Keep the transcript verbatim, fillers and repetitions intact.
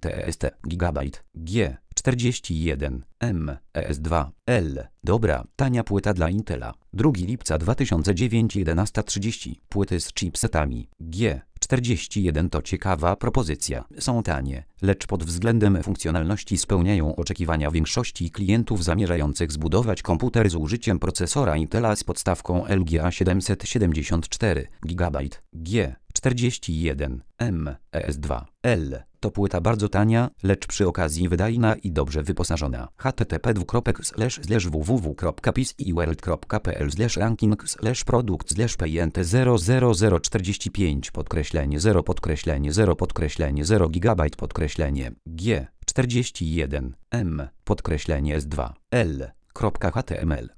T S T gigabajt G czterdzieści jeden M E S dwa L. Dobra, tania płyta dla Intela. drugiego lipca dwa tysiące dziewięć, jedenasta trzydzieści. Płyty z chipsetami G czterdzieści jeden to ciekawa propozycja. Są tanie, lecz pod względem funkcjonalności spełniają oczekiwania większości klientów zamierzających zbudować komputer z użyciem procesora Intela z podstawką L G A siedemset siedemdziesiąt cztery gigabajt G czterdzieści jeden M E S dwa L. To płyta bardzo tania, lecz przy okazji wydajna i dobrze wyposażona. h t t p dwukropek slash slash w w w kropka pciworld kropka p l slash ranking slash produkt slash pjnt zero zero zero czterdzieści pięć podkreślenie zero podkreślenie zero podkreślenie zero gigabajt podkreślenie G czterdzieści jeden M podkreślenie S dwa L. Html